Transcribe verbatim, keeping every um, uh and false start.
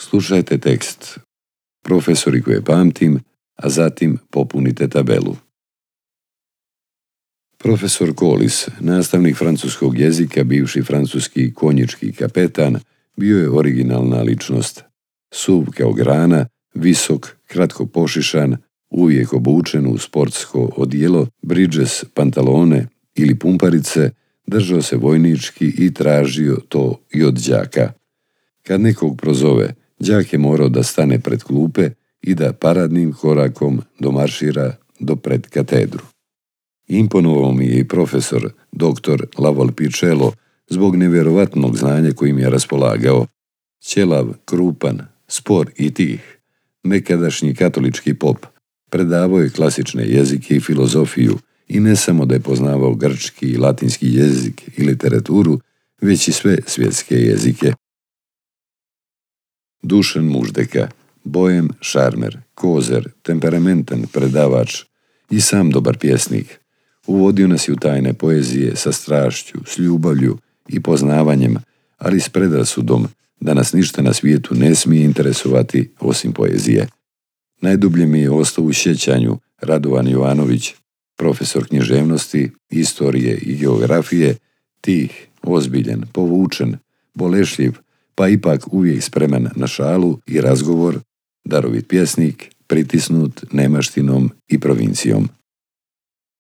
Slušajte tekst, profesori koje pamtim, a zatim popunite tabelu. Profesor Collis, nastavnik francuskog jezika, bivši francuski konjički kapetan, bio je originalna ličnost. Suv kao grana, visok, kratko pošišan, uvijek obučen u sportsko odijelo, bridges, pantalone ili pumparice, držao se vojnički i tražio to i od đaka. Kad nekog prozove, đak je morao da stane pred klupe i da paradnim korakom domaršira do pred katedru. Imponovao mi je i profesor, doktor Lavolpicello, zbog nevjerovatnog znanja kojim je raspolagao. Ćelav, krupan, spor i tih, nekadašnji katolički pop, predavao je klasične jezike i filozofiju i ne samo da je poznavao grčki i latinski jezik i literaturu, već i sve svjetske jezike. Dušan Muždeka, bojem, šarmer, kozer, temperamentan predavač i sam dobar pjesnik, uvodio nas je u tajne poezije sa strašću, s ljubavlju i poznavanjem, ali s predrasudom da nas ništa na svijetu ne smije interesovati osim poezije. Najdublje mi je ostao u sjećanju Radovan Jovanović, profesor književnosti, istorije i geografije, tih, ozbiljen, povučen, bolešljiv, pa ipak uvijek spreman na šalu i razgovor, darovit pjesnik, pritisnut nemaštinom i provincijom.